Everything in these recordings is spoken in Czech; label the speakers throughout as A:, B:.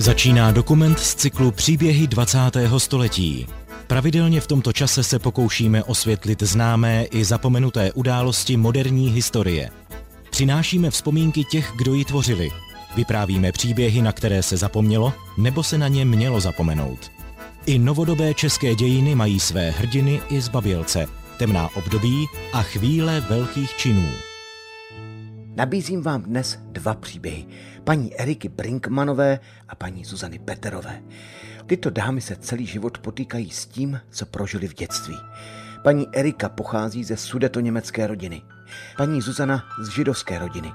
A: Začíná dokument z cyklu Příběhy 20. století. Pravidelně v tomto čase se pokoušíme osvětlit známé i zapomenuté události moderní historie. Přinášíme vzpomínky těch, kdo ji tvořili. Vyprávíme příběhy, na které se zapomnělo, nebo se na ně mělo zapomenout. I novodobé české dějiny mají své hrdiny i zbabělce, temná období a chvíle velkých činů.
B: Nabízím vám dnes dva příběhy. Paní Eriky Brinkmanové a paní Zuzany Peterové. Tyto dámy se celý život potýkají s tím, co prožili v dětství. Paní Erika pochází ze sudetoněmecké rodiny. Paní Zuzana z židovské rodiny.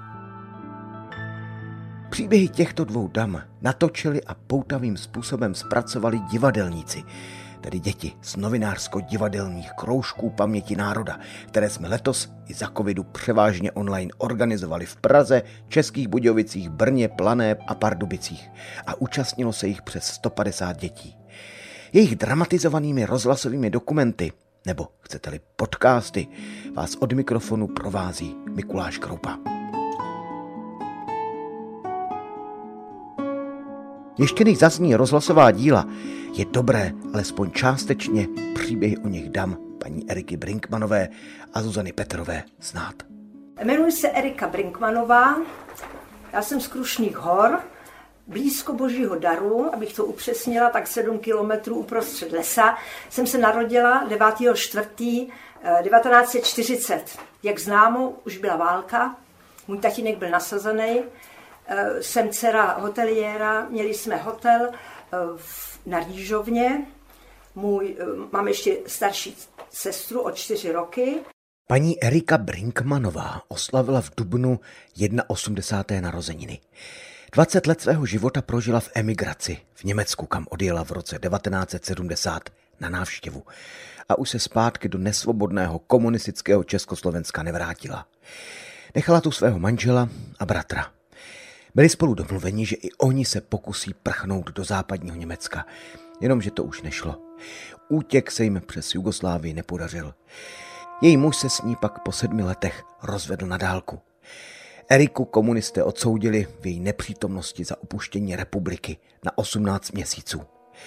B: Příběhy těchto dvou dam natočili a poutavým způsobem zpracovali divadelníci, tedy děti z novinářsko-divadelních kroužků paměti národa, které jsme letos i za covidu převážně online organizovali v Praze, Českých Budějovicích, Brně, Plané a Pardubicích a účastnilo se jich přes 150 dětí. Jejich dramatizovanými rozhlasovými dokumenty, nebo chcete-li podcasty, vás od mikrofonu provází Mikuláš Kroupa. Ještě než zazní rozhlasová díla, je dobré alespoň částečně příběhy o nich dam paní Eriky Brinkmanové a Zuzany Peterové znát.
C: Jmenuji se Erika Brinkmanová, já jsem z Krušných hor, blízko Božího daru, abych to upřesnila, tak 7 kilometrů uprostřed lesa. Jsem se narodila 9.4.1940. Jak známo, už byla válka, můj tatínek byl nasazený. Jsem dcera hoteliéra, měli jsme hotel na Rýžovně. Mám ještě starší sestru o 4 roky.
B: Paní Erika Brinkmanová oslavila v dubnu 81. narozeniny. 20 let svého života prožila v emigraci v Německu, kam odjela v roce 1970 na návštěvu a už se zpátky do nesvobodného komunistického Československa nevrátila. Nechala tu svého manžela a bratra. Byli spolu domluveni, že i oni se pokusí prchnout do západního Německa, jenomže to už nešlo. Útěk se jim přes Jugoslávii nepodařil. Její muž se s ní pak po 7 letech rozvedl na dálku. Eriku komunisté odsoudili v její nepřítomnosti za opuštění republiky na 18 měsíců.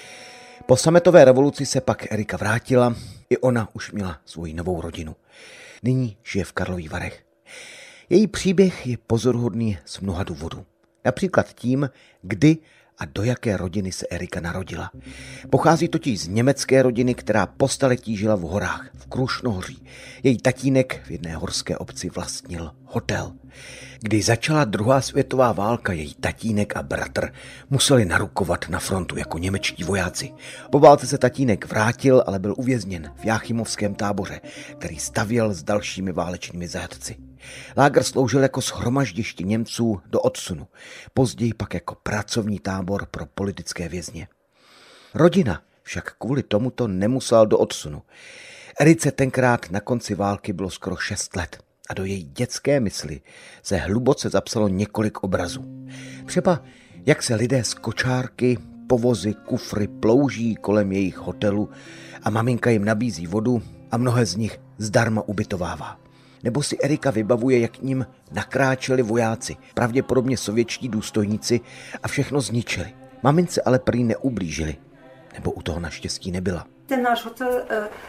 B: Po sametové revoluci se pak Erika vrátila, i ona už měla svoji novou rodinu. Nyní žije v Karlových Varech. Její příběh je pozoruhodný z mnoha důvodů. Například tím, kdy a do jaké rodiny se Erika narodila. Pochází totiž z německé rodiny, která po staletí žila v horách, v Krušnohoří. Její tatínek v jedné horské obci vlastnil hotel. Když začala druhá světová válka, její tatínek a bratr museli narukovat na frontu jako němečtí vojáci. Po válce se tatínek vrátil, ale byl uvězněn v Jáchymovském táboře, který stavěl s dalšími válečnými zajatci. Lágr sloužil jako shromaždiště Němců do odsunu, později pak jako pracovní tábor pro politické vězně. Rodina však kvůli tomuto nemusela do odsunu. Erice tenkrát na konci války bylo skoro 6 let a do její dětské mysli se hluboce zapsalo několik obrazů. Třeba jak se lidé z kočárky, povozy, kufry plouží kolem jejich hotelu a maminka jim nabízí vodu a mnohé z nich zdarma ubytovává. Nebo si Erika vybavuje, jak k ním nakráčeli vojáci, pravděpodobně sovětští důstojníci a všechno zničili. Mamince ale prý neublížili, nebo u toho naštěstí nebyla.
C: Ten náš hotel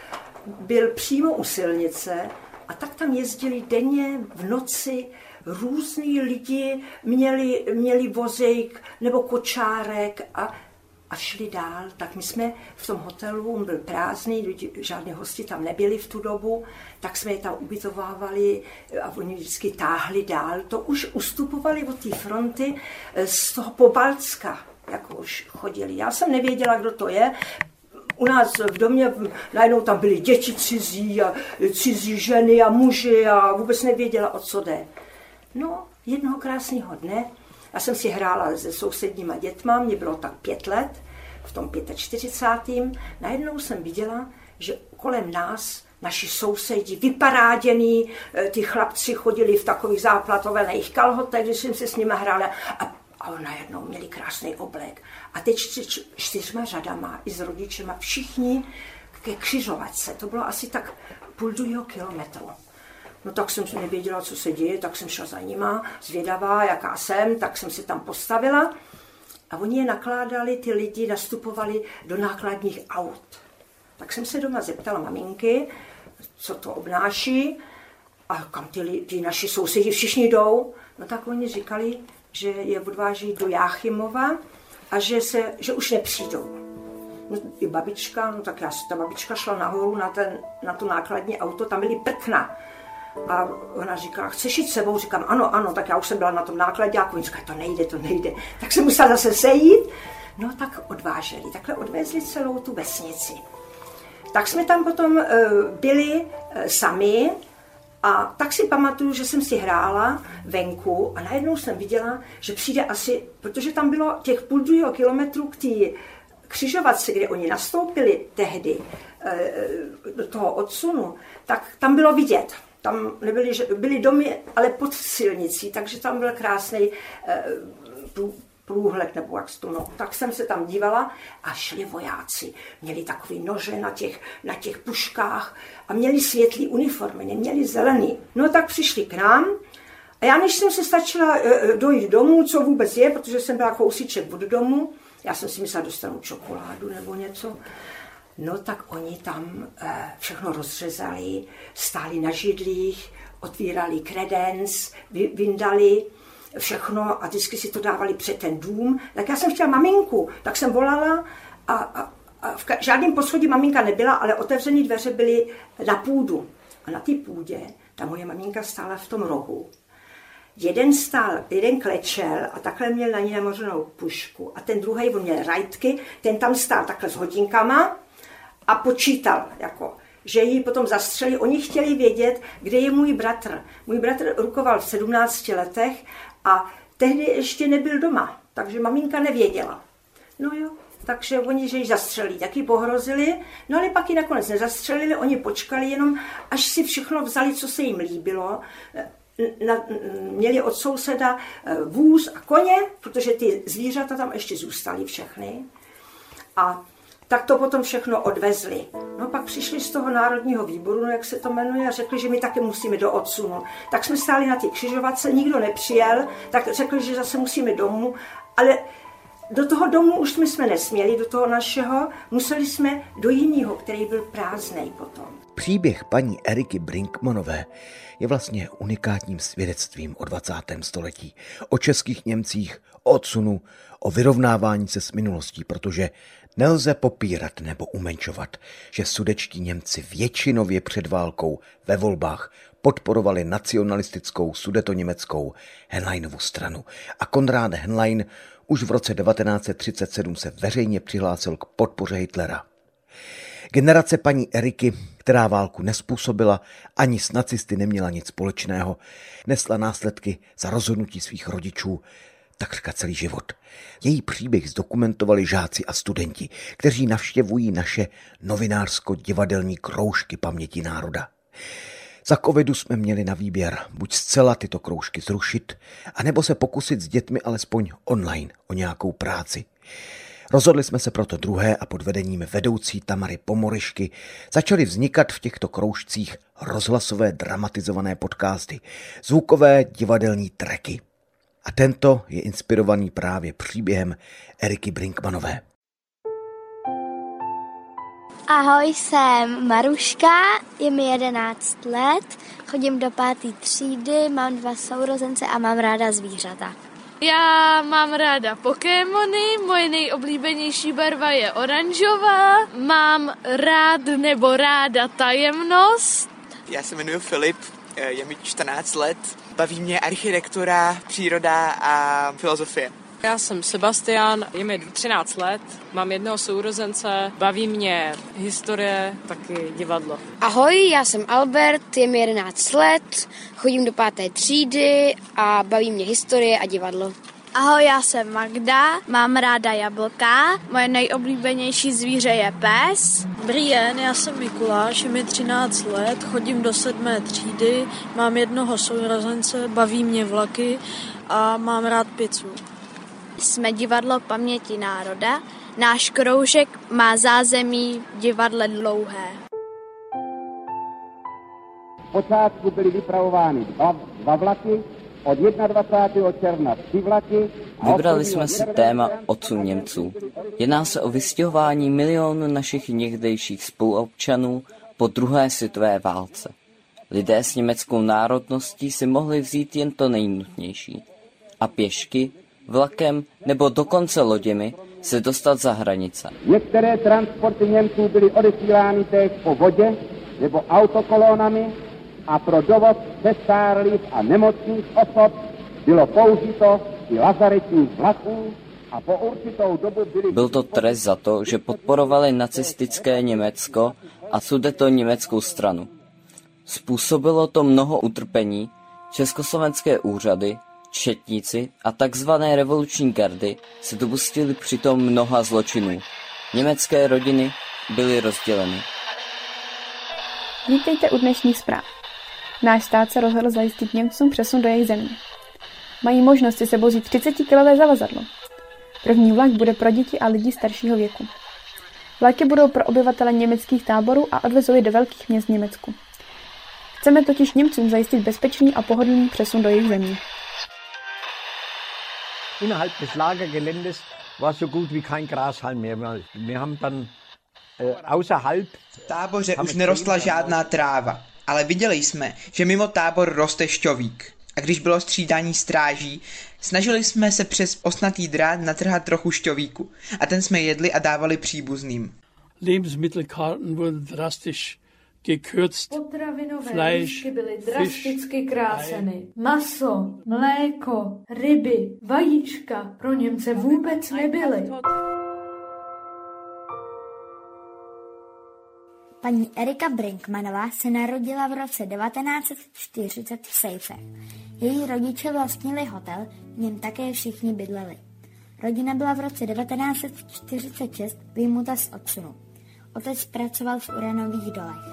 C: byl přímo u silnice a tak tam jezdili denně v noci různý lidi, měli vozejk nebo kočárek a šli dál. Tak my jsme v tom hotelu, on byl prázdný, žádní hosti tam nebyli v tu dobu, tak jsme je tam ubytovávali a oni vždycky táhli dál. To už ustupovali od té fronty z toho Pobaltska, jako už chodili. Já jsem nevěděla, kdo to je. U nás v domě najednou tam byly děti cizí a cizí ženy a muži a vůbec nevěděla, o co jde. No, jednoho krásného dne, já jsem si hrála se sousedníma dětma, mě bylo tak 5 let, v tom 45. Najednou jsem viděla, že kolem nás naši sousedi vyparáděný, ty chlapci chodili v takových záplatovených kalhotech, když jsem se s nimi hrála a najednou měli krásný oblek. A teď 4 řadama i s rodičema všichni ke křižovatce. To bylo asi tak 0,5 kilometru. No tak jsem nevěděla, co se děje, tak jsem šla za nima, zvědavá, jaká jsem, tak jsem se tam postavila a oni je nakládali, ty lidi nastupovali do nákladních aut. Tak jsem se doma zeptala maminky, co to obnáší a kam ty naši sousedi všichni jdou. No tak oni říkali, že je odváží do Jáchymova a že už nepřijdou. No, i babička, no tak ta babička šla nahoru na to nákladní auto, tam byly prkna. A ona říkala, chceš jít s sebou? Říkám, ano, tak já už jsem byla na tom nákladňáku. Oni říkali, to nejde. Tak jsem musela zase sejít. No tak odváželi, takhle odvezli celou tu vesnici. Tak jsme tam potom byli sami a tak si pamatuju, že jsem si hrála venku a najednou jsem viděla, že přijde asi, protože tam bylo těch 0,5 kilometru k té křižovatce, kde oni nastoupili tehdy do toho odsunu, tak tam bylo vidět. Tam byly domy, ale pod silnicí, takže tam byl krásný průhled, nebo jak to, no. Tak jsem se tam dívala a šli vojáci. Měli takový nože na těch puškách a měli světlý uniformy, neměli zelený. No tak přišli k nám a já než jsem se stačila dojít domů, co vůbec je, protože jsem byla kousíček od domu, já jsem si myslela, dostanu čokoládu nebo něco. No tak oni tam všechno rozřezali, stáli na židlích, otvírali kredens, vyndali všechno a vždycky si to dávali před ten dům. Tak já jsem chtěla maminku, tak jsem volala a v žádném poschodí maminka nebyla, ale otevřené dveře byly na půdu. A na té půdě ta moje maminka stála v tom rohu. Jeden klečel a takhle měl na ní namořenou pušku a ten druhý, on měl rajtky, ten tam stál takhle s hodinkama a počítal, jako, že ji potom zastřelí. Oni chtěli vědět, kde je můj bratr. Můj bratr rukoval v 17 letech a tehdy ještě nebyl doma, takže maminka nevěděla. No jo, takže oni, že ji zastřelí, tak ji pohrozili, no ale pak ji nakonec nezastřelili, oni počkali jenom, až si všechno vzali, co se jim líbilo. Měli od souseda vůz a koně, protože ty zvířata tam ještě zůstaly všechny. A tak to potom všechno odvezli. No pak přišli z toho národního výboru, no jak se to jmenuje, a řekli, že my taky musíme do odsunu. Tak jsme stáli na té křižovatce, nikdo nepřijel, tak řekli, že zase musíme domů, ale do toho domu už jsme nesměli, do toho našeho, museli jsme do jiného, který byl prázdnej potom.
B: Příběh paní Eriky Brinkmanové je vlastně unikátním svědectvím o 20. století, o českých Němcích, o odsunu, o vyrovnávání se s minulostí, protože nelze popírat nebo umenšovat, že sudetští Němci většinově před válkou ve volbách podporovali nacionalistickou sudetoněmeckou Henleinovu stranu a Konrád Henlein už v roce 1937 se veřejně přihlásil k podpoře Hitlera. Generace paní Eriky, která válku nezpůsobila, ani s nacisty neměla nic společného, nesla následky za rozhodnutí svých rodičů takřka celý život. Její příběh zdokumentovali žáci a studenti, kteří navštěvují naše novinářsko-divadelní kroužky paměti národa. Za covidu jsme měli na výběr buď zcela tyto kroužky zrušit, anebo se pokusit s dětmi alespoň online o nějakou práci. Rozhodli jsme se proto druhé a pod vedením vedoucí Tamary Pomoryšky začaly vznikat v těchto kroužcích rozhlasové dramatizované podcasty, zvukové divadelní tracky. A tento je inspirovaný právě příběhem Eriky Brinkmanové.
D: Ahoj, jsem Maruška, je mi 11 let, chodím do 5. třídy, mám 2 sourozence a mám ráda zvířata.
E: Já mám ráda Pokémony, moje nejoblíbenější barva je oranžová, mám ráda tajemnost.
F: Já se jmenuji Filip, je mi 14 let, baví mě architektura, příroda a filozofie.
G: Já jsem Sebastian, je mi 13 let, mám 1 sourozence, baví mě historie, taky divadlo.
H: Ahoj, já jsem Albert, je mi 11 let, chodím do 5. třídy a baví mě historie a divadlo.
I: Ahoj, já jsem Magda, mám ráda jablka, moje nejoblíbenější zvíře je pes.
J: Brian, já jsem Mikuláš, je mi 13 let, chodím do 7. třídy, mám 1 sourozence, baví mě vlaky a mám rád pizzu.
I: Jsme divadlo paměti národa, náš kroužek má zázemí v divadle Dlouhé.
K: V počátku byly vypravovány dva vlaky, Od 21. června 3 vlaky.
L: Vybrali jsme si téma odsun Němců. Jedná se o vystěhování milionů našich někdejších spoluobčanů po druhé světové válce. Lidé s německou národností si mohli vzít jen to nejnutnější. A pěšky, vlakem nebo dokonce loděmi se dostat za hranice.
K: Některé transporty Němců byly odesílány též po vodě nebo autokolonami a pro dovoz přestárlých a nemocných osob bylo použito i lazaretních vlaků a po určitou dobu byly...
L: Byl to trest za to, že podporovali nacistické Německo a sudetoněmeckou stranu. Způsobilo to mnoho utrpení, československé úřady, četníci a takzvané revoluční gardy se dopustili přitom mnoha zločinů. Německé rodiny byly rozděleny.
M: Vítejte u dnešních zpráv. Náš stát se rozhodl zajistit Němcům přesun do jejich země. Mají možnost si sebou vzít 30-kilové zavazadlo. První vlak bude pro děti a lidi staršího věku. Vlaky budou pro obyvatele německých táborů a odvezou je do velkých měst v Německu. Chceme totiž Němcům zajistit bezpečný a pohodlný přesun do jejich země.
N: Innerhalb des Lagergeländes war so gut wie kein Grashalm mehr. Wir haben dann außerhalb...
F: V táboře už nerostla žádná tráva, ale viděli jsme, že mimo tábor roste šťovík. A když bylo střídání stráží, snažili jsme se přes osnatý drát natrhat trochu šťovíku a ten jsme jedli a dávali příbuzným.
O: Lebensmittelkarten wurden drastisch gekürzt.
P: Potravinové lístky byly drasticky kráceny. Maso, mléko, ryby, vajíčka pro Němce vůbec nebyly.
D: Paní Erika Brinkmanová se narodila v roce 1940 v Sejfech. Její rodiče vlastnili hotel, v něm také všichni bydleli. Rodina byla v roce 1946 vyjmuta z odsunu. Otec pracoval v uranových dolech.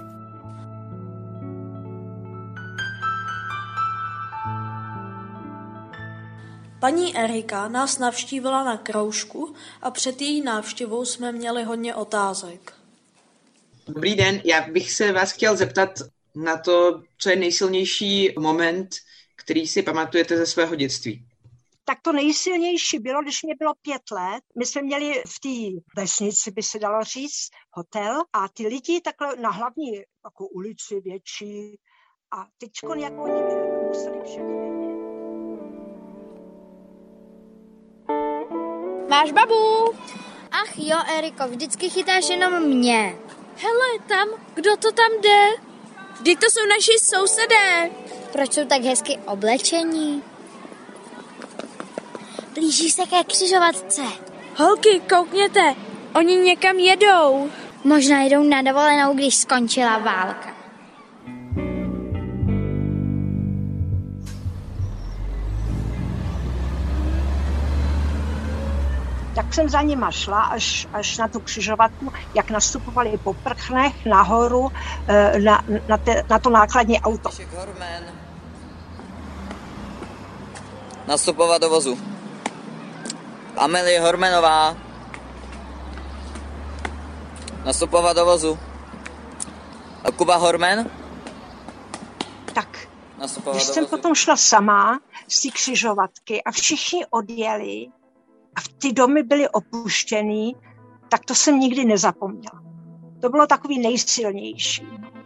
J: Paní Erika nás navštívila na kroužku a před její návštěvou jsme měli hodně otázek.
F: Dobrý den, já bych se vás chtěl zeptat na to, co je nejsilnější moment, který si pamatujete ze svého dětství.
C: Tak to nejsilnější bylo, když mě bylo 5 let. My jsme měli v té vesnici, by se dalo říct, hotel a ty lidi takhle na hlavní jako ulici větší a teďko jako oni museli všechny.
D: Máš babu? Ach jo, Eriko, vždycky chytáš jenom mě.
E: Hele, tam, kdo to tam jde? Vždyť to jsou naši sousedé.
D: Proč jsou tak hezky oblečení? Blíží se ke křižovatce.
E: Holky, koukněte, oni někam jedou.
D: Možná jedou na dovolenou, když skončila válka.
C: Tak jsem za nima šla až na tu křižovatku, jak nastupovali po prchnech nahoru na to nákladní auto.
L: Nastupovat do vozu. Amelie Hormenová. Nastupovat do vozu. A Kuba Hormen.
C: Tak, když jsem potom šla sama z té křižovatky a všichni odjeli a ty domy byly opuštěný, tak to jsem nikdy nezapomněla. To bylo takový nejsilnější.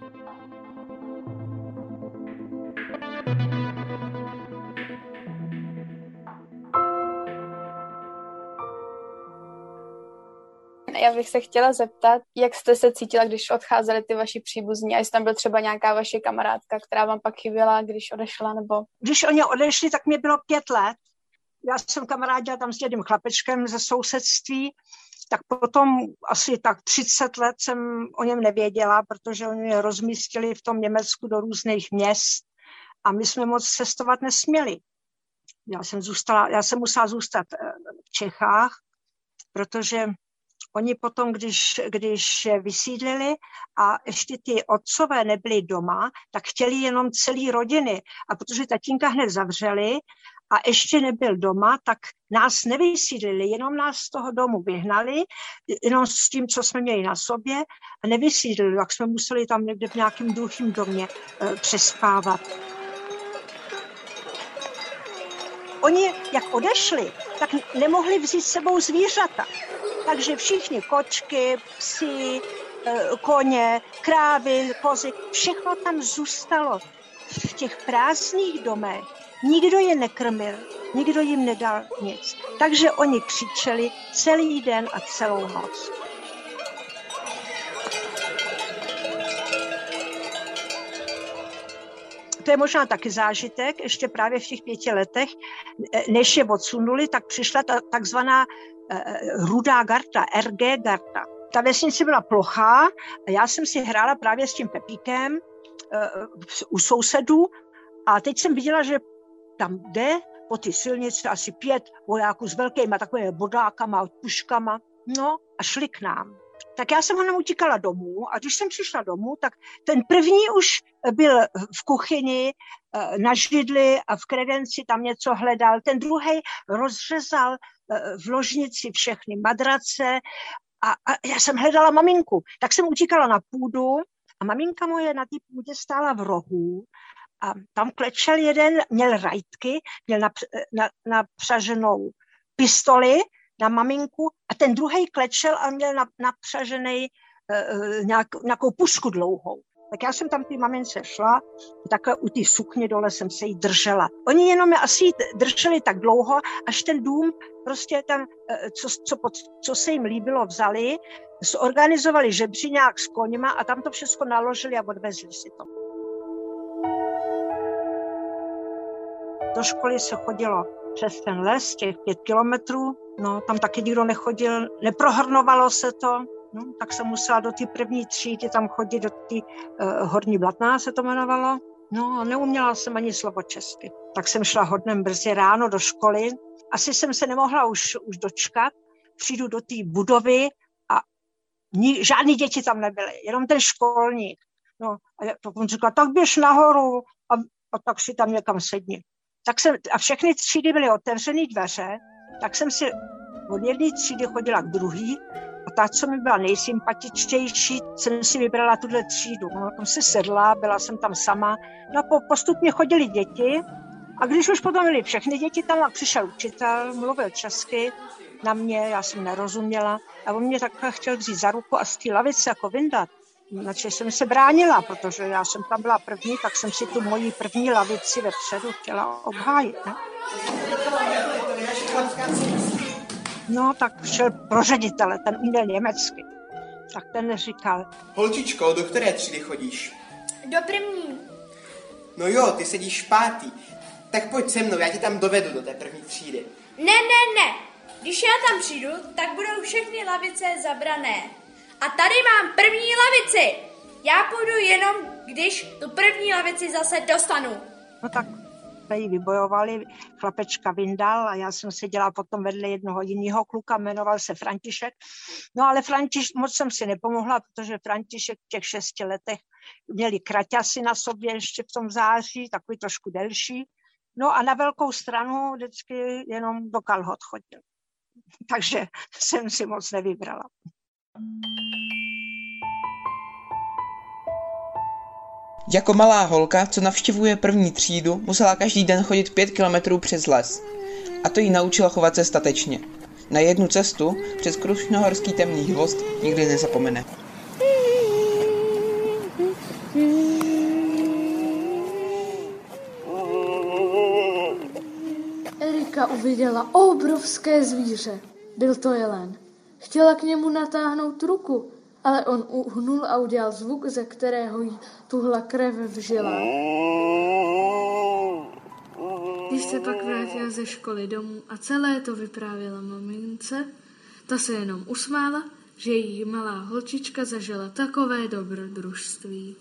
M: Já bych se chtěla zeptat, jak jste se cítila, když odcházeli ty vaši příbuzní a jestli tam byl třeba nějaká vaše kamarádka, která vám pak chyběla, když odešla, nebo...
C: Když oni odešli, tak mě bylo 5 let. Já jsem kamarádila tam s jedním chlapečkem ze sousedství, tak potom asi tak 30 let jsem o něm nevěděla, protože oni mě rozmístili v tom Německu do různých měst a my jsme moc cestovat nesměli. Já jsem musela zůstat v Čechách, protože oni potom, když vysídlili a ještě ty otcové nebyli doma, tak chtěli jenom celý rodiny. A protože tatínka hned zavřeli a ještě nebyl doma, tak nás nevysídlili, jenom nás z toho domu vyhnali, jenom s tím, co jsme měli na sobě, a nevysídlili, tak jsme museli tam někde v nějakém druhém domě přespávat. oni, jak odešli, tak nemohli vzít s sebou zvířata. Takže všichni kočky, psi, koně, krávy, kozy, všechno tam zůstalo v těch prázdných domech. Nikdo je nekrmil, nikdo jim nedal nic. Takže oni křičeli celý den a celou noc. To je možná taky zážitek, ještě právě v těch 5 letech, než je odsunuli, tak přišla takzvaná Rudá Garta, RG Garta. Ta vesnice byla plochá a já jsem si hrála právě s tím Pepíkem u sousedů a teď jsem viděla, že tam jde po ty silnici asi 5 vojáků s velkýma takovými bodákama, puškama, no a šli k nám. Tak já jsem ho nám utíkala domů a když jsem přišla domů, tak ten první už byl v kuchyni, na židli a v kredenci tam něco hledal. Ten druhý rozřezal v ložnici všechny madrace a já jsem hledala maminku. Tak jsem utíkala na půdu a maminka moje na té půdě stála v rohu a tam klečel jeden, měl rajtky, měl napřaženou pistoli na maminku a ten druhý klečel a měl napřažený nějakou pušku dlouhou. Tak já jsem tam ty mamince šla, takhle u té sukně dole jsem se jí držela. Oni jenom mě asi drželi tak dlouho, až ten dům prostě tam, co se jim líbilo, vzali, zorganizovali žebříňák s koněma a tam to všechno naložili a odvezli si to. Do školy se chodilo přes ten les, těch 5 kilometrů, no tam taky nikdo nechodil, neprohrnovalo se to, no, tak jsem musela do té první třídy tam chodit, do té Horní Blatná se to jmenovalo, no a neuměla jsem ani slovo česky. Tak jsem šla hodně brzy ráno do školy, asi jsem se nemohla už dočkat, přijdu do té budovy a žádný děti tam nebyly, jenom ten školník. No a on říkal, tak běž nahoru a tak si tam někam sedni. A všechny třídy byly otevřený dveře, tak jsem si od jedné třídy chodila k druhé a ta, co mi byla nejsympatičtější, jsem si vybrala tuhle třídu. No, tam se sedla, byla jsem tam sama. No a postupně chodili děti a když už potom byly všechny děti tam, přišel učitel, mluvil česky na mě, já jsem nerozuměla a on mě takhle chtěl vzít za ruku a z té lavice jako vyndat. Znači jsem se bránila, protože já jsem tam byla první, tak jsem si tu moji první lavici vepředu chtěla obhájit. Ne? No, tak šel pro ředitele, ten uměl německy. Tak ten říkal:
F: Holčičko, do které třídy chodíš?
I: Do první.
F: No jo, ty sedíš 5. Tak pojď se mnou, já tě tam dovedu do té první třídy.
I: Ne. Když já tam přijdu, tak budou všechny lavice zabrané. A tady mám první lavici. Já půjdu jenom, když tu první lavici zase dostanu.
C: No tak jsme ji vybojovali, chlapečka vyndal a já jsem seděla potom vedle jednoho jiného kluka, jmenoval se František. No ale moc jsem si nepomohla, protože František v těch 6 letech měli kraťasy na sobě ještě v tom září, takový trošku delší. No a na velkou stranu vždycky jenom do kalhot chodil. Takže jsem si moc nevybrala.
F: Jako malá holka, co navštěvuje první třídu, musela každý den chodit 5 kilometrů přes les. A to jí naučilo chovat se statečně. Na jednu cestu přes krušnohorský temný hvozd nikdy nezapomene.
P: Erika uviděla obrovské zvíře. Byl to jelen. Chtěla k němu natáhnout ruku, ale on uhnul a udělal zvuk, ze kterého jí tuhla krev v žilách. Když se pak vrátila ze školy domů a celé to vyprávěla mamince, ta se jenom usmála, že její malá holčička zažila takové dobrodružství.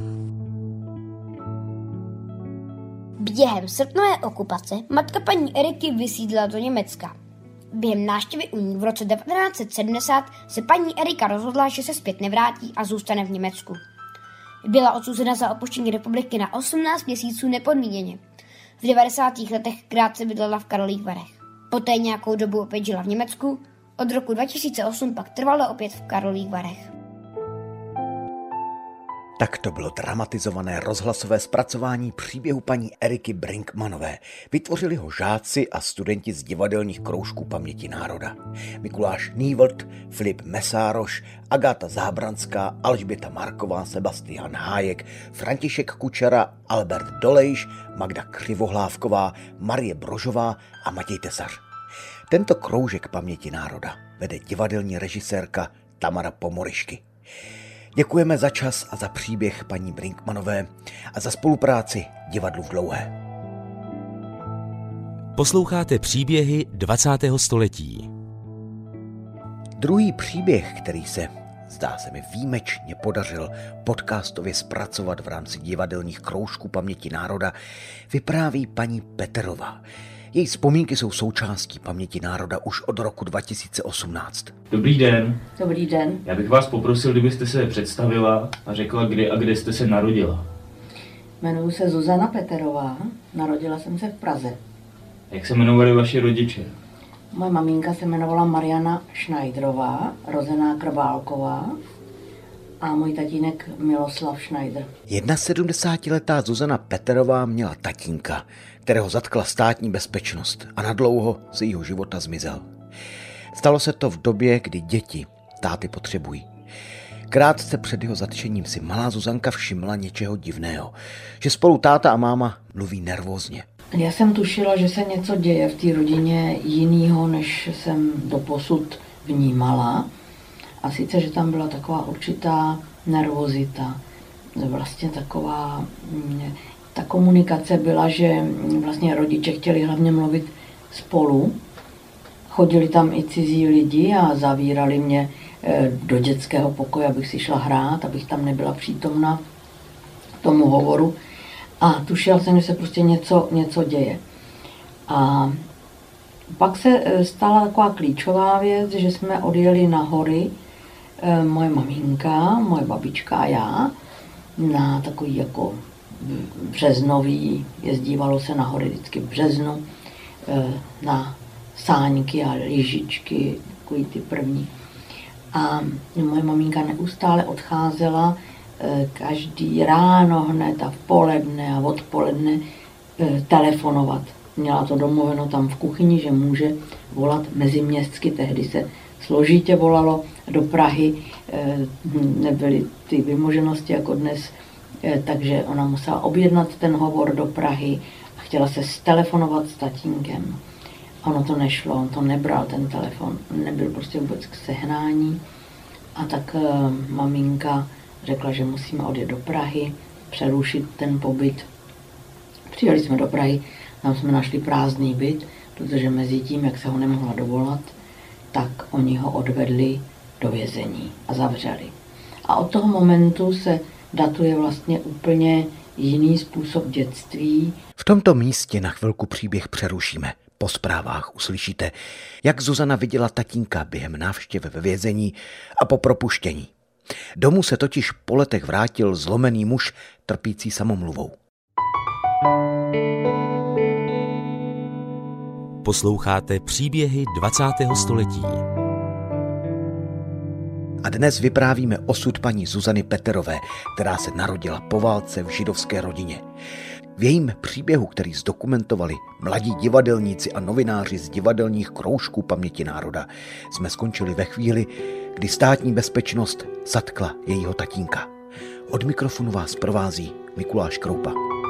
Q: Během srpnové okupace matka paní Eriky vysídlila do Německa. Během návštěvy u ní v roce 1970 se paní Erika rozhodla, že se zpět nevrátí a zůstane v Německu. Byla odsouzena za opuštění republiky na 18 měsíců nepodmíněně. V 90. letech krátce bydlela v Karlových Varech. Poté nějakou dobu opět žila v Německu, od roku 2008 pak trvala opět v Karlových Varech.
B: Tak to bylo dramatizované rozhlasové zpracování příběhu paní Eriky Brinkmanové. Vytvořili ho žáci a studenti z divadelních kroužků Paměti národa. Mikuláš Nývrt, Filip Mesároš, Agáta Zábranská, Alžběta Marková, Sebastian Hájek, František Kučera, Albert Dolejš, Magda Křivohlávková, Marie Brožová a Matěj Tesař. Tento kroužek Paměti národa vede divadelní režisérka Tamara Pomoryšky. Děkujeme za čas a za příběh paní Brinkmanové a za spolupráci Divadlu v Dlouhé.
A: Posloucháte příběhy 20. století.
B: Druhý příběh, který se, zdá se mi, výjimečně podařil podcastově zpracovat v rámci divadelních kroužků Paměti národa, vypráví paní Peterová. Její vzpomínky jsou součástí Paměti národa už od roku 2018.
R: Dobrý den.
S: Dobrý den.
R: Já bych vás poprosil, kdybyste se představila a řekla, kdy a kde jste se narodila.
S: Jmenuji se Zuzana Peterová, narodila jsem se v Praze.
R: Jak se jmenovali vaši rodiče?
S: Moje maminka se jmenovala Mariana Schneiderová, rozená Krválková, a můj tatínek Miloslav Schneider.
B: 71letá Zuzana Peterová měla tatínka, kterého zatkla státní bezpečnost a nadlouho z jejího života zmizel. Stalo se to v době, kdy děti táty potřebují. Krátce před jeho zatčením si malá Zuzanka všimla něčeho divného, že spolu táta a máma mluví nervózně.
S: Já jsem tušila, že se něco děje v té rodině jinýho, než jsem doposud vnímala. A sice, že tam byla taková určitá nervozita. Vlastně taková, ta komunikace byla, že vlastně rodiče chtěli hlavně mluvit spolu. Chodili tam i cizí lidi a zavírali mě do dětského pokoje, abych si šla hrát, abych tam nebyla přítomna tomu hovoru. A tušila jsem, že se prostě něco děje. A pak se stala taková klíčová věc, že jsme odjeli na hory, moje maminka, moje babička a já, na takový jako březnový, jezdívalo se na hory vždycky v březnu, na sáňky a lyžičky, takový ty první. A moje maminka neustále odcházela každý ráno hned a v poledne a odpoledne telefonovat. Měla to domluveno tam v kuchyni, že může volat meziměstsky, tehdy se složitě volalo do Prahy, nebyly ty vymoženosti jako dnes, takže ona musela objednat ten hovor do Prahy a chtěla se stelefonovat s tatínkem. A ono to nešlo, on to nebral ten telefon, nebyl prostě vůbec k sehnání. A tak maminka řekla, že musíme odjet do Prahy, přerušit ten pobyt. Přijeli jsme do Prahy, tam jsme našli prázdný byt, protože mezi tím, jak se ho nemohla dovolat, tak oni ho odvedli do vězení a zavřeli. A od toho momentu se datuje vlastně úplně jiný způsob dětství.
B: V tomto místě na chvilku příběh přerušíme. Po zprávách uslyšíte, jak Zuzana viděla tatínka během návštěvy ve vězení a po propuštění. Domů se totiž po letech vrátil zlomený muž trpící samomluvou.
A: Posloucháte příběhy 20. století.
B: A dnes vyprávíme osud paní Zuzany Peterové, která se narodila po válce v židovské rodině. V jejím příběhu, který zdokumentovali mladí divadelníci a novináři z divadelních kroužků Paměti národa, jsme skončili ve chvíli, kdy státní bezpečnost zatkla jejího tatínka. Od mikrofonu vás provází Mikuláš Kroupa.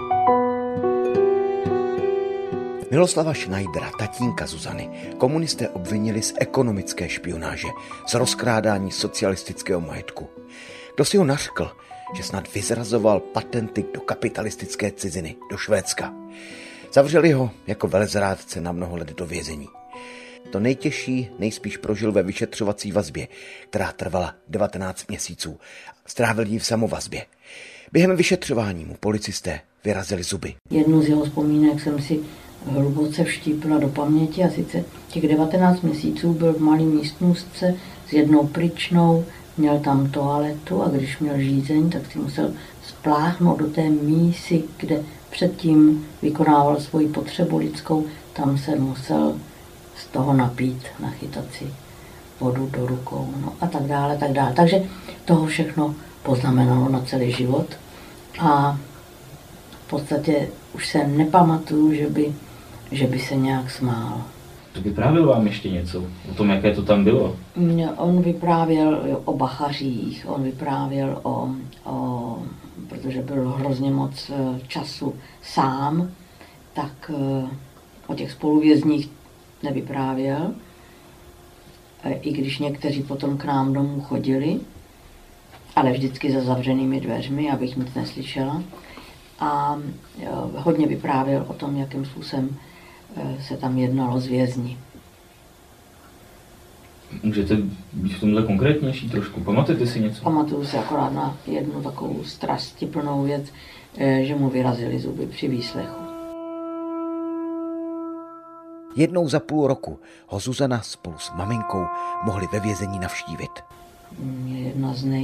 B: Miloslava Schneidera, tatínka Zuzany, komunisté obvinili z ekonomické špionáže, z rozkrádání socialistického majetku. Kdo si ho nařkl, že snad vyzrazoval patenty do kapitalistické ciziny, do Švédska. Zavřeli ho jako velezrádce na mnoho let do vězení. To nejtěžší nejspíš prožil ve vyšetřovací vazbě, která trvala 19 měsíců. Strávil ji v samovazbě. Během vyšetřování mu policisté vyrazili zuby.
S: Jednu z jeho vzpomínek jsem si hluboce vštípila do paměti a sice těch 19 měsíců byl v malé místnostce s jednou pryčnou, měl tam toaletu a když měl žízeň, tak si musel spláchnout do té mísy, kde předtím vykonával svoji potřebu lidskou, tam se musel z toho napít, nachytat si vodu do rukou, no a tak dále, tak dále. Takže toho všechno poznamenalo na celý život. A v podstatě už se nepamatuju, že by se nějak smál.
R: To vyprávěl vám ještě něco o tom, jaké to tam bylo?
S: On vyprávěl o bachařích, on vyprávěl protože byl hrozně moc času sám, tak o těch spoluvězních nevyprávěl, i když někteří potom k nám domů chodili, ale vždycky za zavřenými dveřmi, abych nic neslyšela. A hodně vyprávěl o tom, jakým způsobem se tam jednalo z vězni.
R: Můžete být v tomhle konkrétnější trošku? Pamatujete si něco?
S: Pamatuju si akorát na jednu takovou strastiplnou věc, že mu vyrazily zuby při výslechu.
B: Jednou za půl roku ho Zuzana spolu s maminkou mohli ve vězení navštívit.
S: Jedna z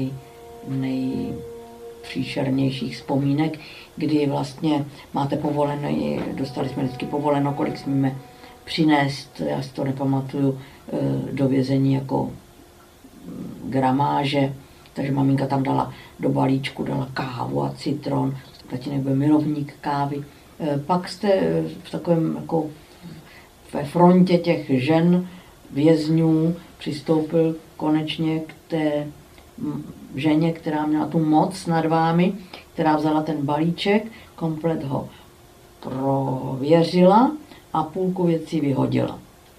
S: nejpříšernějších vzpomínek, kdy vlastně máte povolené, dostali jsme vždycky povoleno, kolik smíme přinést, já si to nepamatuju, do vězení jako gramáže, takže maminka tam dala do balíčku, dala kávu a citron, tatínek byl milovník kávy. Pak jste v takovém jako ve frontě těch žen vězňů přistoupil konečně k té ženě, která měla tu moc nad vámi, která vzala ten balíček, komplet ho prověřila a půlku věcí vyhodila.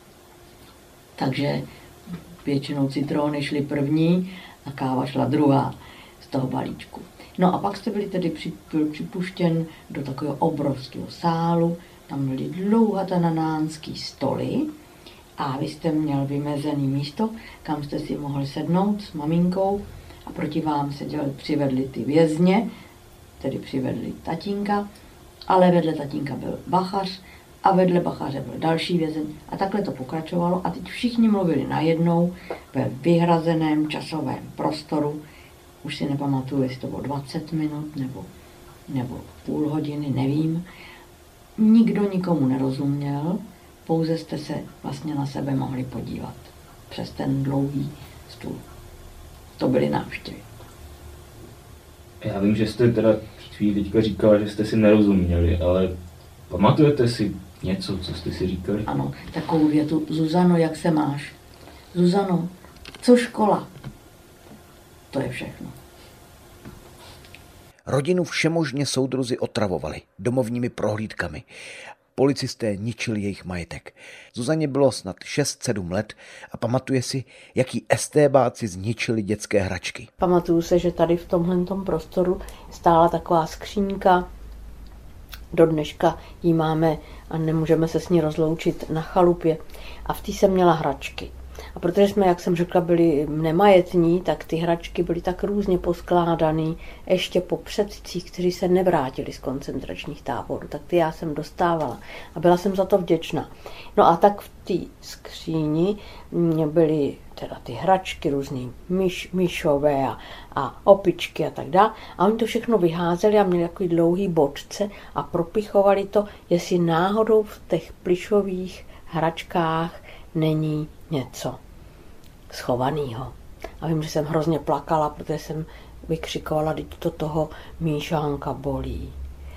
S: Takže většinou citrony šly první a káva šla druhá z toho balíčku. No a pak jste byli tedy připuštěn do takového obrovského sálu, tam byly dlouhatanánský stoly a vy jste měl vymezený místo, kam jste si mohli sednout s maminkou a proti vám přivedli ty vězně, tedy přivedli tatínka, ale vedle tatínka byl bachař a vedle bachaře byl další vězeň a takhle to pokračovalo a teď všichni mluvili najednou ve vyhrazeném časovém prostoru. Už si nepamatuju, jestli to bylo 20 minut nebo půl hodiny, nevím. Nikdo nikomu nerozuměl, pouze jste se vlastně na sebe mohli podívat přes ten dlouhý stůl. To byly návštěvy.
R: Já vím, že jste teda před chvílí teďka říkala, že jste si nerozuměli, ale pamatujete si něco, co jste si říkali?
S: Ano, takovou větu. Zuzano, jak se máš? Zuzano, co škola? To je všechno.
B: Rodinu všemožně soudruzi otravovali domovními prohlídkami. Policisté ničili jejich majetek. Zuzaně bylo snad 6-7 let a pamatuje si, jaký estébáci zničili dětské hračky.
S: Pamatuju se, že tady v tomhletom prostoru stála taková skřínka. Do dneška ji máme a nemůžeme se s ní rozloučit na chalupě. A v té jsem měla hračky. A protože jsme, jak jsem řekla, byli nemajetní, tak ty hračky byly tak různě poskládané ještě po předcích, kteří se nevrátili z koncentračních táborů. Tak ty já jsem dostávala a byla jsem za to vděčná. No a tak v té skříni byly teda ty hračky, různý myšové a opičky a tak dále. A oni to všechno vyházeli a měli takový dlouhý bočce a propichovali to, jestli náhodou v těch plyšových hračkách není něco schovaného. A vím, že jsem hrozně plakala, protože jsem vykřikovala, že to toho Míšánka bolí.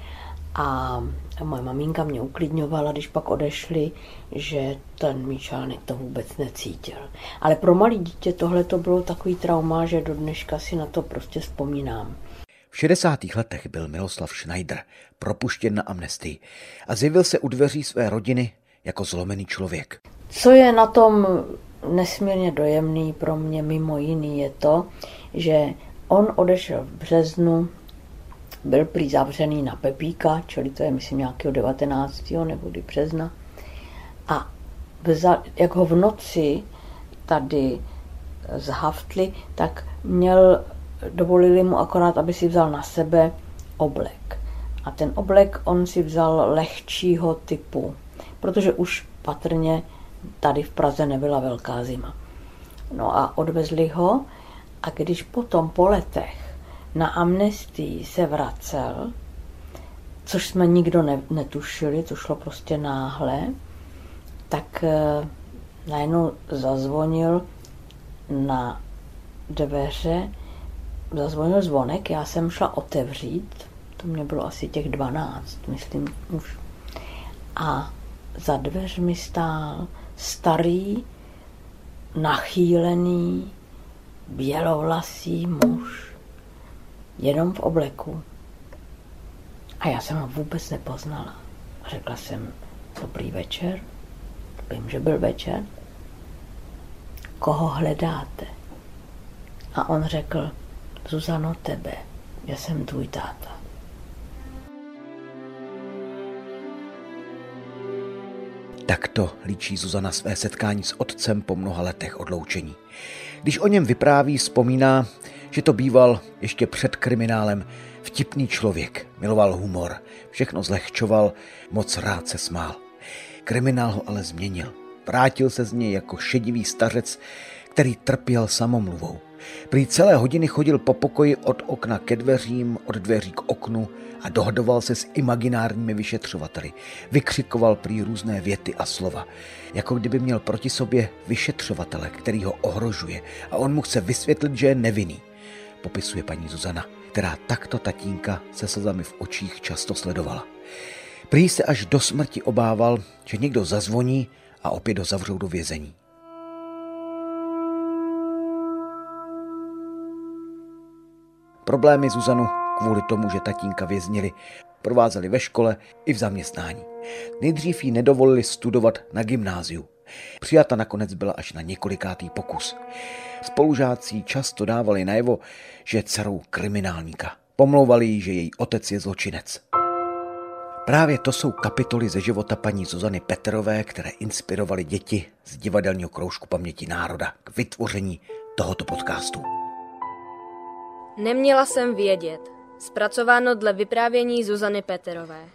S: A moje maminka mě uklidňovala, když pak odešli, že ten Míšánek to vůbec necítil. Ale pro malé dítě tohle to bylo takový trauma, že do dneška si na to prostě vzpomínám.
B: V 60. letech byl Miloslav Schneider propuštěn na amnestii a zjevil se u dveří své rodiny jako zlomený člověk.
S: Co je na tom nesmírně dojemný pro mě mimo jiný je to, že on odešel v březnu, byl prý zavřený na Pepíka, čili to je myslím nějakého 19. nebo kdy března. A jak ho v noci tady zhaftli, tak dovolili mu akorát, aby si vzal na sebe oblek. A ten oblek on si vzal lehčího typu, protože už patrně tady v Praze nebyla velká zima. No a odvezli ho a když potom po letech na amnestii se vracel, což jsme nikdo netušili, to šlo prostě náhle, tak najednou zazvonil na dveře zazvonil zvonek, já jsem šla otevřít, to mě bylo asi těch 12, myslím už. A za dveřmi stál starý, nachýlený, bělovlasý muž, jenom v obleku. A já jsem ho vůbec nepoznala. A řekla jsem, dobrý večer, vím, že byl večer. Koho hledáte? A on řekl, Zuzano, tebe, já jsem tvůj táta.
B: Takto líčí Zuzana své setkání s otcem po mnoha letech odloučení. Když o něm vypráví, vzpomíná, že to býval ještě před kriminálem vtipný člověk, miloval humor, všechno zlehčoval, moc rád se smál. Kriminál ho ale změnil. Vrátil se z něj jako šedivý stařec, který trpěl samomluvou. Prý celé hodiny chodil po pokoji od okna ke dveřím, od dveří k oknu a dohadoval se s imaginárními vyšetřovateli. Vykřikoval prý různé věty a slova, jako kdyby měl proti sobě vyšetřovatele, který ho ohrožuje a on mu chce vysvětlit, že je nevinný. Popisuje paní Zuzana, která takto tatínka se slzami v očích často sledovala. Prý se až do smrti obával, že někdo zazvoní a opět ho zavřou do vězení. Problémy Zuzanu kvůli tomu, že tatínka věznili, provázeli ve škole i v zaměstnání. Nejdřív jí nedovolili studovat na gymnáziu. Přijata nakonec byla až na několikátý pokus. Spolužáci často dávali najevo, že je dcerou kriminálníka. Pomlouvali jí, že její otec je zločinec. Právě to jsou kapitoly ze života paní Zuzany Peterové, které inspirovaly děti z divadelního kroužku Paměti národa k vytvoření tohoto podcastu.
T: Neměla jsem vědět. Zpracováno dle vyprávění Zuzany Peterové.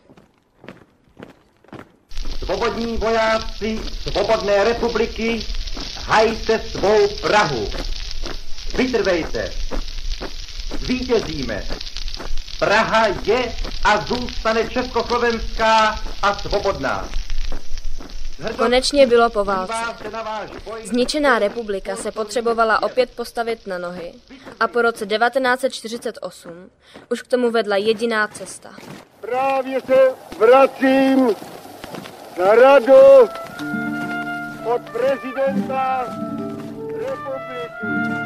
K: Svobodní vojáci Svobodné republiky, hajte svou Prahu. Vytrvejte. Zvítězíme. Praha je a zůstane československá a svobodná.
T: Konečně bylo po válce. Zničená republika se potřebovala opět postavit na nohy a po roce 1948 už k tomu vedla jediná cesta.
K: Právě se vracím na radu od prezidenta republiky.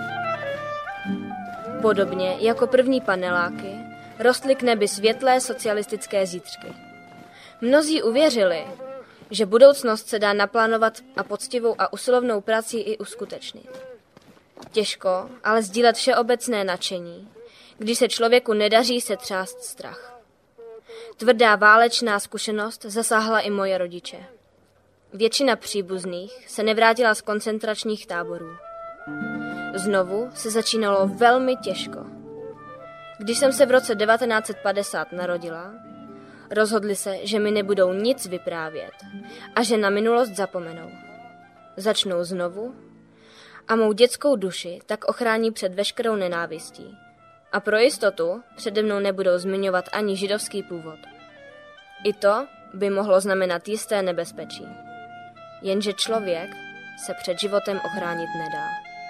T: Podobně jako první paneláky rostly k nebi světlé socialistické zítřky. Mnozí uvěřili, že budoucnost se dá naplánovat a poctivou a usilovnou prací i uskutečnit. Těžko, ale sdílet všeobecné nadšení, když se člověku nedaří setřást strach. Tvrdá válečná zkušenost zasáhla i moje rodiče. Většina příbuzných se nevrátila z koncentračních táborů. Znovu se začínalo velmi těžko. Když jsem se v roce 1950 narodila, rozhodli se, že mi nebudou nic vyprávět a že na minulost zapomenou. Začnou znovu a mou dětskou duši tak ochrání před veškerou nenávistí. A pro jistotu přede mnou nebudou zmiňovat ani židovský původ. I to by mohlo znamenat jisté nebezpečí. Jenže člověk se před životem ochránit nedá.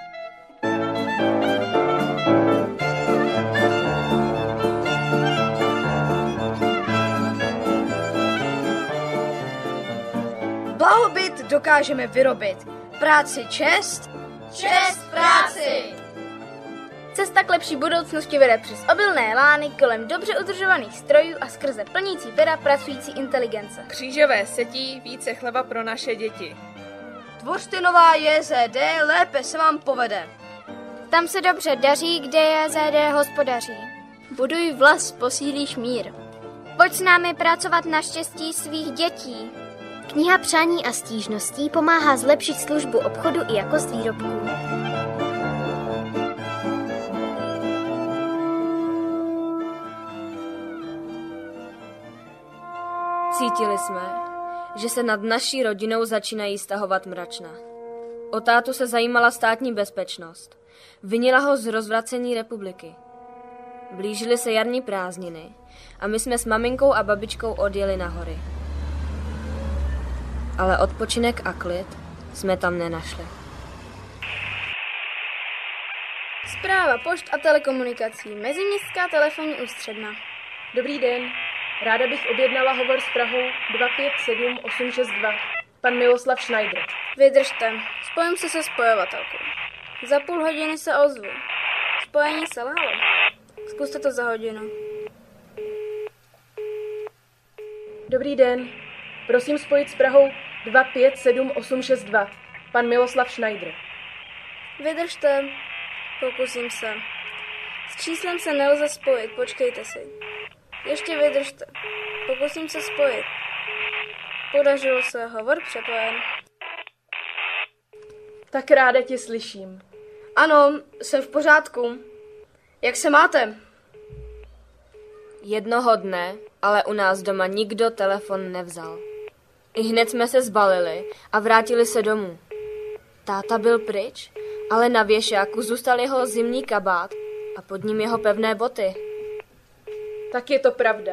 I: Blahobyt dokážeme vyrobit. Práci čest. Čest práci.
E: Cesta k lepší budoucnosti vede přes obilné lány kolem dobře udržovaných strojů a skrze plnící pera pracující inteligence.
G: Křížové setí, více chleba pro naše děti.
I: Tvořte nová JZD, lépe se vám povede.
E: Tam se dobře daří, kde JZD hospodaří. Buduj vlast, posílíš mír. Pojď s námi pracovat na štěstí svých dětí. Kniha přání a stížností pomáhá zlepšit službu obchodu i jakost výrobků.
T: Cítili jsme, že se nad naší rodinou začínají stahovat mračna. O tátu se zajímala státní bezpečnost. Vinila ho z rozvracení republiky. Blížily se jarní prázdniny a my jsme s maminkou a babičkou odjeli na hory. Ale odpočinek a klid jsme tam nenašli.
E: Správa pošt a telekomunikací, Meziměstská telefonní ústředna.
U: Dobrý den, ráda bych objednala hovor s Prahou 257862. Pan Miloslav Schneider.
E: Vydržte, spojím se spojovatelkou. Za půl hodiny se ozvu. Spojení selhalo. Zkuste to za hodinu.
U: Dobrý den, prosím spojit s Prahou 257862. Pan Miloslav Schneider.
E: Vydržte, pokusím se. S číslem se nelze spojit, počkejte si. Ještě vydržte, pokusím se spojit. Podařilo se, hovor přepojen.
U: Tak ráda tě slyším.
E: Ano, jsem v pořádku. Jak se máte?
T: Jednoho dne, ale u nás doma nikdo telefon nevzal. I hned jsme se zbalili a vrátili se domů. Táta byl pryč, ale na věšáku zůstal jeho zimní kabát a pod ním jeho pevné boty.
U: Tak je to pravda.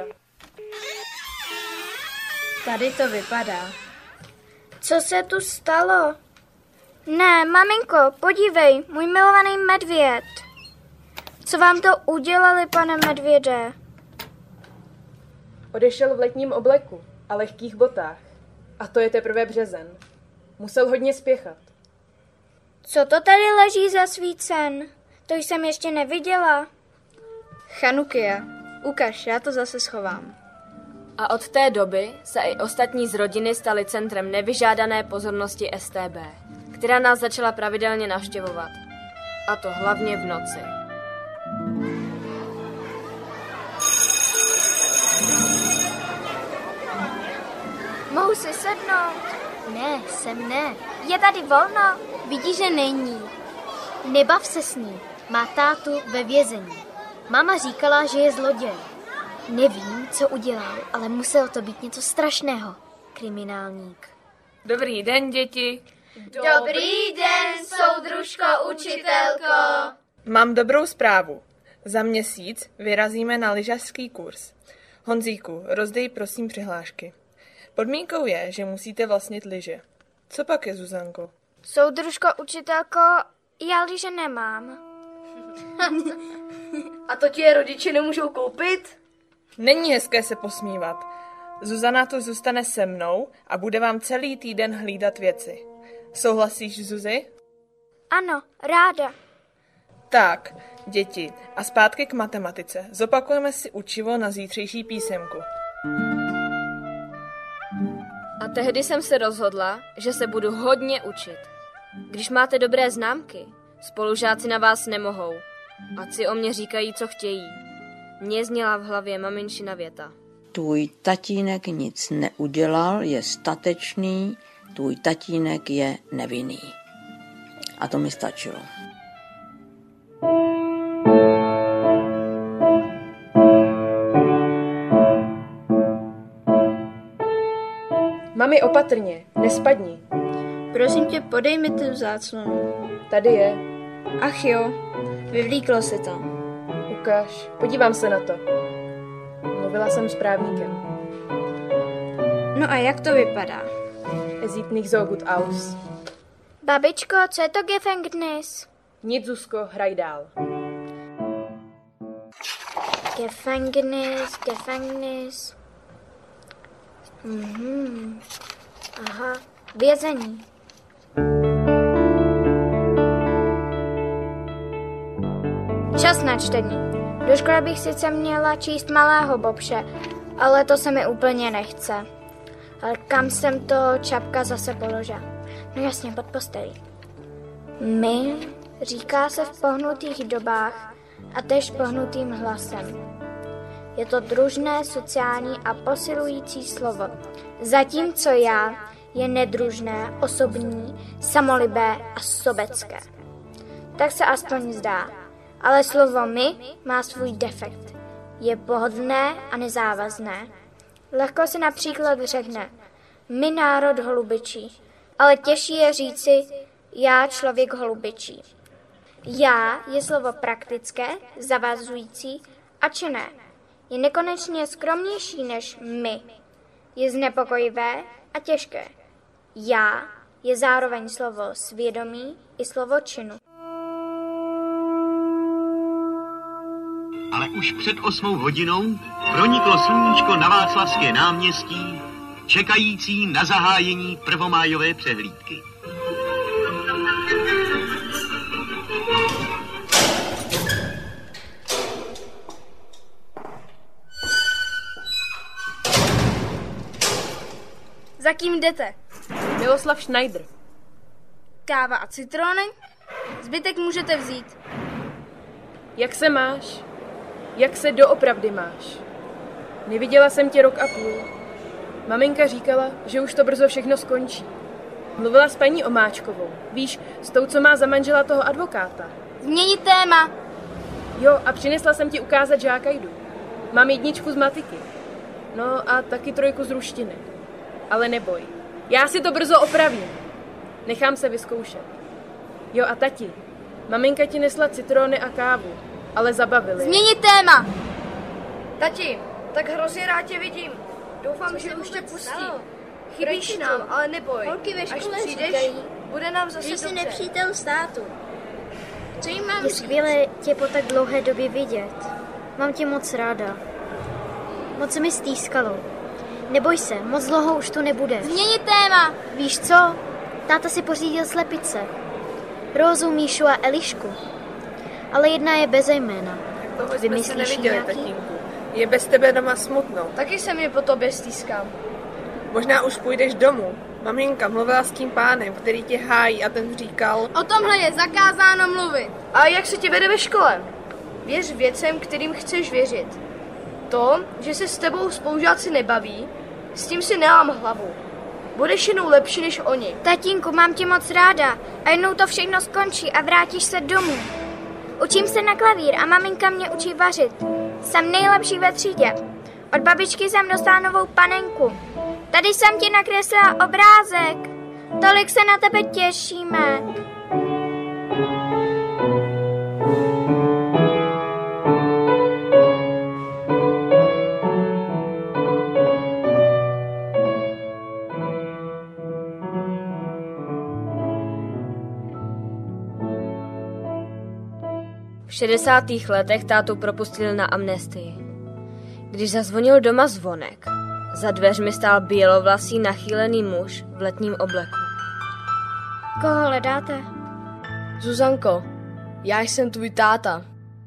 E: Tady to vypadá.
Q: Co se tu stalo? Ne, maminko, podívej, můj milovaný medvěd. Co vám to udělali, pane medvěde?
U: Odešel v letním obleku a lehkých botách. A to je teprve březen. Musel hodně spěchat.
Q: Co to tady leží za svícen? To jsem ještě neviděla.
E: Chanukia, ukaž, já to zase schovám.
T: A od té doby se i ostatní z rodiny stali centrem nevyžádané pozornosti STB, která nás začala pravidelně navštěvovat. A to hlavně v noci.
Q: Mohu si sednout? Ne, sem ne. Je tady volno? Vidí, že není. Nebav se s ní. Má tátu ve vězení. Máma říkala, že je zloděj. Nevím, co udělal, ale muselo to být něco strašného. Kriminálník.
V: Dobrý den, děti.
I: Dobrý den, soudružko, učitelko.
V: Mám dobrou zprávu. Za měsíc vyrazíme na lyžařský kurz. Honzíku, rozdej prosím přihlášky. Podmínkou je, že musíte vlastnit lyže. Co pak je, Zuzanko?
Q: Soudružko, učitelko, já lyže nemám.
E: A to ti je rodiče nemůžou koupit?
V: Není hezké se posmívat. Zuzana tu zůstane se mnou a bude vám celý týden hlídat věci. Souhlasíš, Zuzi?
Q: Ano, ráda.
V: Tak, děti, a zpátky k matematice. Zopakujeme si učivo na zítřejší písemku.
T: A tehdy jsem se rozhodla, že se budu hodně učit. Když máte dobré známky, spolužáci na vás nemohou. Ať si o mě říkají, co chtějí. Mně zněla v hlavě maminčina věta.
S: Tvůj tatínek nic neudělal, je statečný, tvůj tatínek je nevinný. A to mi stačilo.
U: Mami, opatrně, nespadni.
E: Prosím tě, podej mi tu záclonu.
U: Tady je.
E: Ach jo, vyvlíklo se to.
U: Ukaž, podívám se na to. Mluvila jsem s právníkem.
E: No a jak to vypadá?
U: Es sieht nicht so gut aus.
Q: Babičko, co je to Gefängnis?
U: Nic, Zuzko, hraj dál.
Q: Gefängnis. Aha, vězení. Čas na čtení. Do školy bych sice měla číst Malého Bobše, ale to se mi úplně nechce. Ale kam jsem to Čapka zase položila? No jasně, pod postelí. My říká se v pohnutých dobách a též pohnutým hlasem. Je to družné, sociální a posilující slovo. Zatímco já je nedružné, osobní, samolibé a sobecké. Tak se aspoň zdá. Ale slovo my má svůj defekt. Je pohodlné a nezávazné. Lehko se například řekne my národ holubičí, ale těžší je říci já člověk holubičí. Já je slovo praktické, zavazující a činné. Je nekonečně skromnější než my. Je znepokojivé a těžké. Já je zároveň slovo svědomí i slovo činu.
H: ale už před 8 hodinou proniklo sluníčko na Václavské náměstí, čekající na zahájení prvomájové přehlídky.
E: Za kým jdete?
U: Miloslav Schneider.
E: Káva a citrony? Zbytek můžete vzít.
U: Jak se máš? Jak se doopravdy máš? Neviděla jsem tě rok a půl. Maminka říkala, že už to brzo všechno skončí. Mluvila s paní Omáčkovou. Víš, s tou, co má za manžela toho advokáta.
E: Změnit téma.
U: Jo, a přinesla jsem ti ukázat žákajdu. Mám 1 z matiky. No a taky 3 z ruštiny. Ale neboj, já si to brzo opravím. Nechám se vyzkoušet. Jo a tati, maminka ti nesla citrony a kávu, ale zabavili.
E: Změnit téma!
N: Tati, tak hrozně rád tě vidím. Doufám, že už tě pustí. Chybíš nám, ale neboj.
E: Holky ve škole
N: až přijdeš,
E: říkají,
N: bude nám zase
E: že jsi
N: dobře.
E: nepřítel státu. Co jim mám
W: Je skvělé tě po tak dlouhé době vidět. Mám tě moc ráda. Moc se mi stýskalo. Neboj se, moc dlouho už tu nebudeš.
E: Změnit téma!
W: Víš co? Táta si pořídil slepice. Rózu, Míšu a Elišku. Ale jedna je beze jména.
V: Toho jsme se neviděli, tatínku. Je bez tebe doma smutno.
N: Taky se mi po tobě stýskám.
V: Možná už půjdeš domů. Maminka mluvila s tím pánem, který tě hájí a ten říkal...
E: O tomhle je zakázáno mluvit.
N: A jak se ti vede ve škole? Věř věcem, kterým chceš věřit. To, že se s tebou spolužáci nebaví, s tím si nelám hlavu. Budeš jednou lepší než oni.
W: Tatínku, mám tě moc ráda a jednou to všechno skončí a vrátíš se domů. Učím se na klavír a maminka mě učí vařit. Jsem nejlepší ve třídě. Od babičky jsem dostala novou panenku. Tady jsem ti nakreslila obrázek. Tolik se na tebe těšíme.
T: V 60. letech tátu propustili na amnestii. Když zazvonil doma zvonek, za dveřmi stál bělovlasý nachýlený muž v letním obleku.
W: Koho hledáte?
N: Zuzanko, já jsem tvůj táta.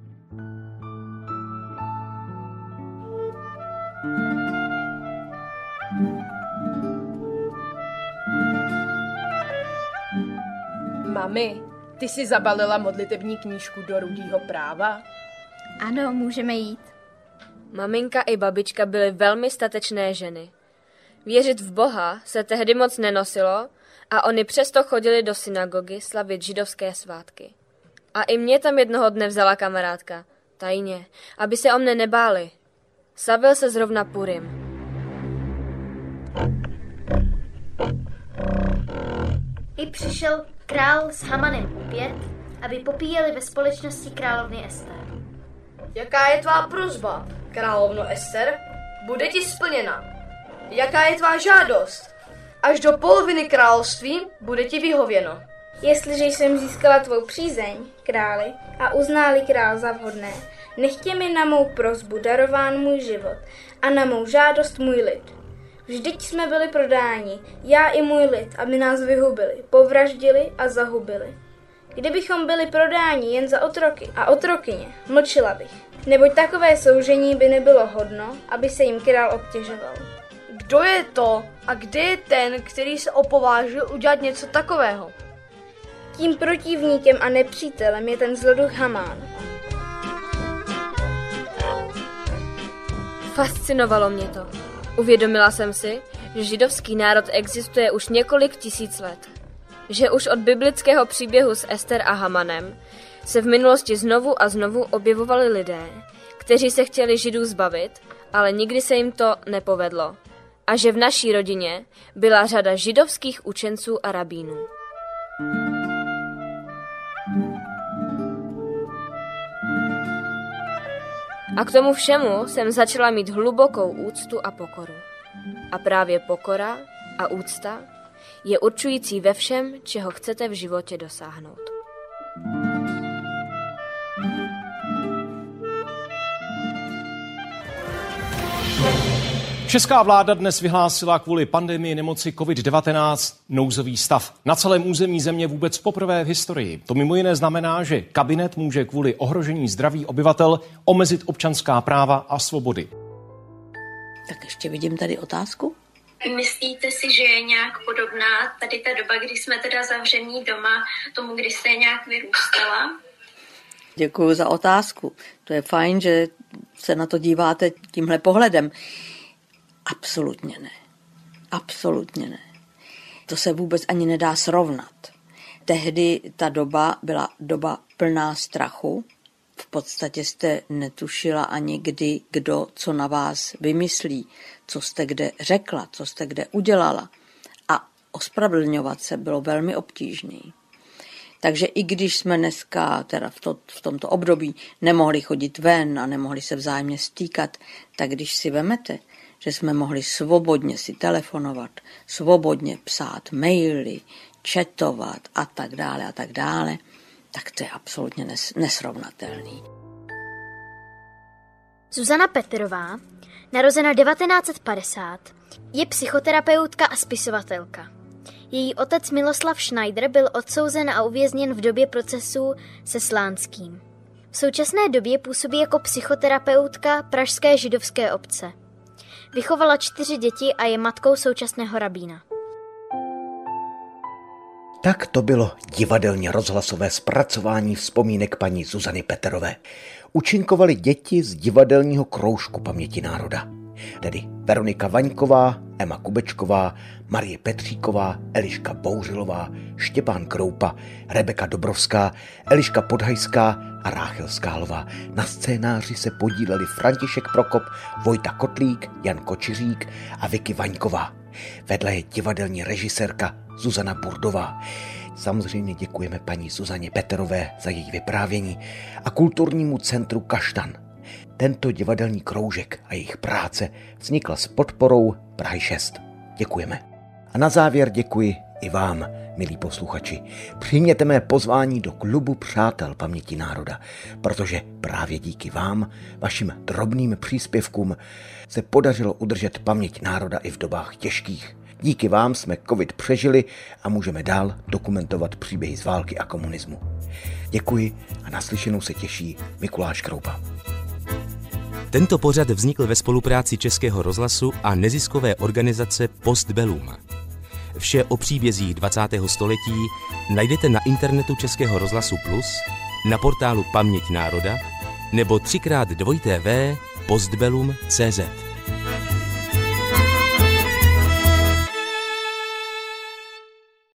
U: Mami, ty jsi zabalila modlitební knížku do Rudýho práva?
W: Ano, můžeme jít.
T: Maminka i babička byly velmi statečné ženy. Věřit v Boha se tehdy moc nenosilo a oni přesto chodili do synagogy slavit židovské svátky. A i mě tam jednoho dne vzala kamarádka, tajně, aby se o mne nebáli. Slavil se zrovna Purim.
W: I přišel král s Hamanem opět, aby popíjeli ve společnosti královny Ester.
N: Jaká je tvá prosba, královno Ester? Bude ti splněna. Jaká je tvá žádost? Až do poloviny království bude ti vyhověno.
E: Jestliže jsem získala tvou přízeň, králi, a uználi král za vhodné, nechtě mi na mou prosbu darován můj život a na mou žádost můj lid. Vždyť jsme byli prodáni, já i můj lid, aby nás vyhubili, povraždili a zahubili. Kdybychom byli prodáni jen za otroky a otrokyně, mlčela bych, neboť takové soužení by nebylo hodno, aby se jim král obtěžoval.
N: Kdo je to a kde je ten, který se opovážil udělat něco takového?
E: Tím protivníkem a nepřítelem je ten zloduch Hamán.
T: Fascinovalo mě to. Uvědomila jsem si, že židovský národ existuje už několik tisíc let. Že už od biblického příběhu s Ester a Hamanem se v minulosti znovu a znovu objevovali lidé, kteří se chtěli Židů zbavit, ale nikdy se jim to nepovedlo. A že v naší rodině byla řada židovských učenců a rabínů. A k tomu všemu jsem začala mít hlubokou úctu a pokoru. A právě pokora a úcta je určující ve všem, čeho chcete v životě dosáhnout.
D: Česká vláda dnes vyhlásila kvůli pandemii nemoci COVID-19 nouzový stav. Na celém území země vůbec poprvé v historii. To mimo jiné znamená, že kabinet může kvůli ohrožení zdraví obyvatel omezit občanská práva a svobody.
S: Tak ještě vidím tady otázku.
J: Myslíte si, že je nějak podobná tady ta doba, kdy jsme teda zavření doma, tomu, kdy jste nějak vyrůstala?
S: Děkuji za otázku. To je fajn, že se na to díváte tímhle pohledem. Absolutně ne. Absolutně ne. To se vůbec ani nedá srovnat. Tehdy ta doba byla doba plná strachu. V podstatě jste netušila ani kdy, kdo co na vás vymyslí, co jste kde řekla, co jste kde udělala. A ospravedlňovat se bylo velmi obtížné. Takže i když jsme dneska, teda v tomto období, nemohli chodit ven a nemohli se vzájemně stýkat, tak když si vemete, že jsme mohli svobodně si telefonovat, svobodně psát maily, chatovat a tak dále, tak to je absolutně nesrovnatelný.
E: Zuzana Peterová, narozena 1950, je psychoterapeutka a spisovatelka. Její otec Miloslav Schneider byl odsouzen a uvězněn v době procesu se Slánským. V současné době působí jako psychoterapeutka pražské židovské obce. Vychovala 4 děti a je matkou současného rabína.
B: Tak to bylo divadelně rozhlasové zpracování vzpomínek paní Zuzany Peterové. Účinkovaly děti z divadelního kroužku Paměti národa. Tedy Veronika Vaňková, Emma Kubečková, Marie Petříková, Eliška Bouřilová, Štěpán Kroupa, Rebeka Dobrovská, Eliška Podhajská a Ráchel Skálová. Na scénáři se podíleli František Prokop, Vojta Kotlík, Jan Kočiřík a Vicky Vaňková. Vedle je divadelní režisérka Zuzana Burdová. Samozřejmě děkujeme paní Zuzaně Peterové za její vyprávění a kulturnímu centru Kaštan. Tento divadelní kroužek a jejich práce vznikla s podporou Prahy 6. Děkujeme. A na závěr děkuji i vám, milí posluchači. Přijměte mé pozvání do klubu Přátel Paměti národa, protože právě díky vám, vašim drobným příspěvkům, se podařilo udržet paměť národa i v dobách těžkých. Díky vám jsme covid přežili a můžeme dál dokumentovat příběhy z války a komunismu. Děkuji a naslyšenou se těší Mikuláš Kroupa.
A: Tento pořad vznikl ve spolupráci Českého rozhlasu a neziskové organizace Postbellum. Vše o příbězích 20. století najdete na internetu Českého rozhlasu Plus, na portálu Paměť národa nebo 3x2tv postbellum.cz.